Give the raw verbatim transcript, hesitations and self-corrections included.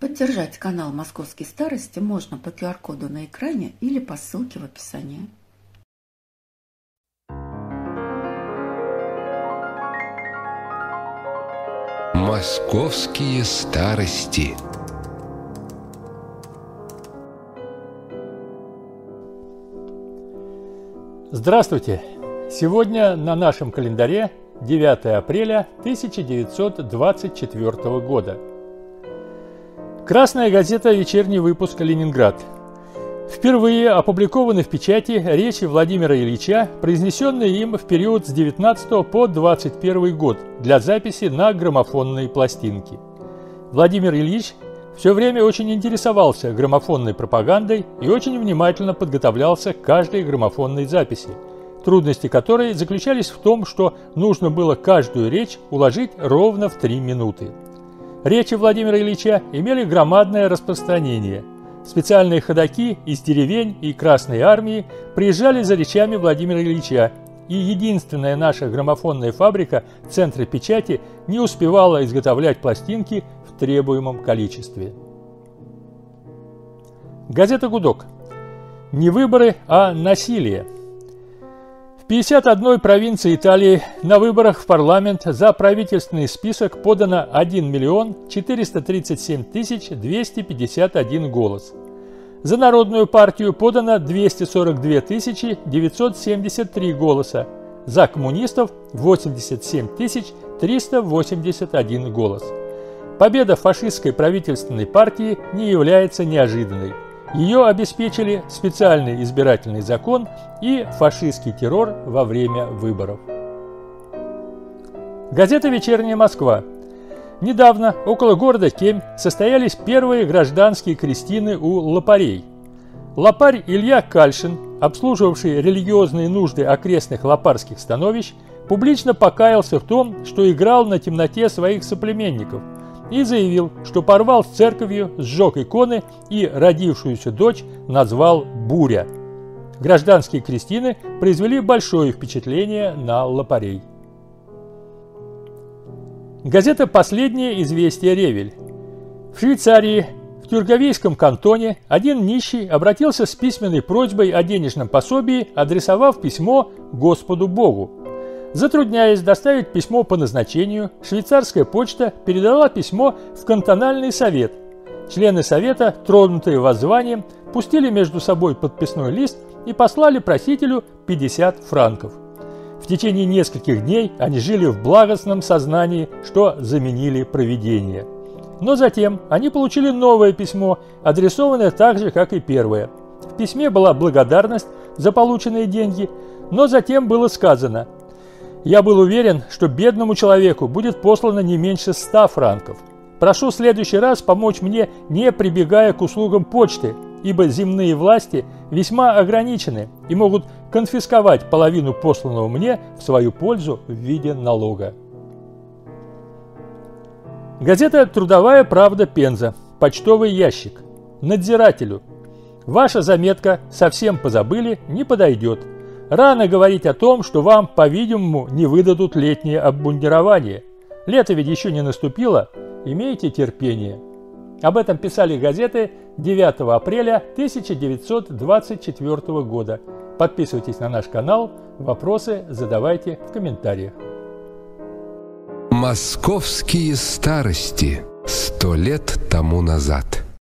Поддержать канал «Московские старости» можно по ку ар коду на экране или по ссылке в описании. «Московские старости». Здравствуйте! Сегодня на нашем календаре девятое апреля тысяча девятьсот двадцать четвёртого года. Красная газета «Вечерний выпуск. Ленинград». Впервые опубликованы в печати речи Владимира Ильича, произнесенные им в период с девятнадцатого по двадцать первый год для записи на граммофонные пластинки. Владимир Ильич все время очень интересовался граммофонной пропагандой и очень внимательно подготовлялся к каждой граммофонной записи, трудности которой заключались в том, что нужно было каждую речь уложить ровно в три минуты. Речи Владимира Ильича имели громадное распространение. Специальные ходаки из деревень и Красной армии приезжали за речами Владимира Ильича, и единственная наша граммофонная фабрика Центра печати не успевала изготовлять пластинки в требуемом количестве. Газета «Гудок». Не выборы, а насилие. В пятьдесят одной провинции Италии на выборах в парламент за правительственный список подано один миллион четыреста тридцать семь тысяч двести пятьдесят один голос. За Народную партию подано двести сорок две тысячи девятьсот семьдесят три голоса. За коммунистов восемьдесят семь тысяч триста восемьдесят один голос. Победа фашистской правительственной партии не является неожиданной. Ее обеспечили специальный избирательный закон и фашистский террор во время выборов. Газета «Вечерняя Москва». Недавно около города Кемь состоялись первые гражданские крестины у лопарей. Лопарь Илья Кальшин, обслуживавший религиозные нужды окрестных лопарских становищ, публично покаялся в том, что играл на темноте своих соплеменников, и заявил, что порвал с церковью, сжег иконы и родившуюся дочь назвал «Буря». Гражданские крестины произвели большое впечатление на лопарей. Газета «Последнее известие Ревель». В Швейцарии, в Тюрговейском кантоне, один нищий обратился с письменной просьбой о денежном пособии, адресовав письмо Господу Богу. Затрудняясь доставить письмо по назначению, швейцарская почта передала письмо в кантональный совет. Члены совета, тронутые воззванием, пустили между собой подписной лист и послали просителю пятьдесят франков. В течение нескольких дней они жили в благостном сознании, что заменили провидение. Но затем они получили новое письмо, адресованное так же, как и первое. В письме была благодарность за полученные деньги, но затем было сказано: «Я был уверен, что бедному человеку будет послано не меньше ста франков. Прошу в следующий раз помочь мне, не прибегая к услугам почты, ибо земные власти весьма ограничены и могут конфисковать половину посланного мне в свою пользу в виде налога». Газета «Трудовая правда. Пенза». Почтовый ящик. Надзирателю. Ваша заметка «Совсем позабыли» не подойдет. Рано говорить о том, что вам, по-видимому, не выдадут летнее обмундирование. Лето ведь еще не наступило, имейте терпение. Об этом писали газеты девятого апреля тысяча девятьсот двадцать четвёртого года. Подписывайтесь на наш канал, вопросы задавайте в комментариях. «Московские старости» сто лет тому назад.